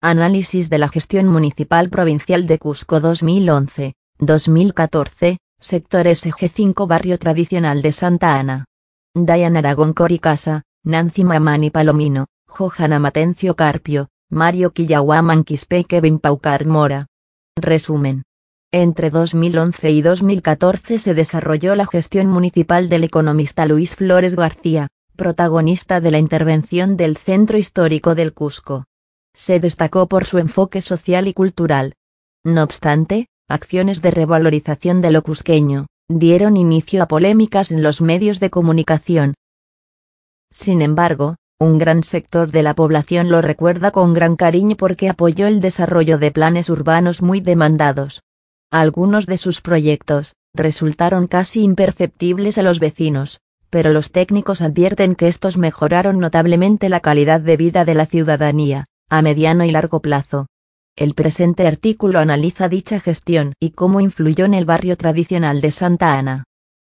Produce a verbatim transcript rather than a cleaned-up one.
Análisis de la gestión municipal provincial de Cusco dos mil once a dos mil catorce, sector S G cinco Barrio Tradicional de Santa Ana. Dayan Aragón Coricasa, Nancy Mamani Palomino, Johanna Matencio Carpio, Mario Quillahuaman Quispe Kevin Paucar Mora. Resumen. Entre dos mil once y dos mil catorce se desarrolló la gestión municipal del economista Luis Flores García, protagonista de la intervención del Centro Histórico del Cusco. Se destacó por su enfoque social y cultural. No obstante, acciones de revalorización de lo cusqueño dieron inicio a polémicas en los medios de comunicación. Sin embargo, un gran sector de la población lo recuerda con gran cariño porque apoyó el desarrollo de planes urbanos muy demandados. Algunos de sus proyectos resultaron casi imperceptibles a los vecinos, pero los técnicos advierten que estos mejoraron notablemente la calidad de vida de la ciudadanía, a mediano y largo plazo. El presente artículo analiza dicha gestión y cómo influyó en el barrio tradicional de Santa Ana.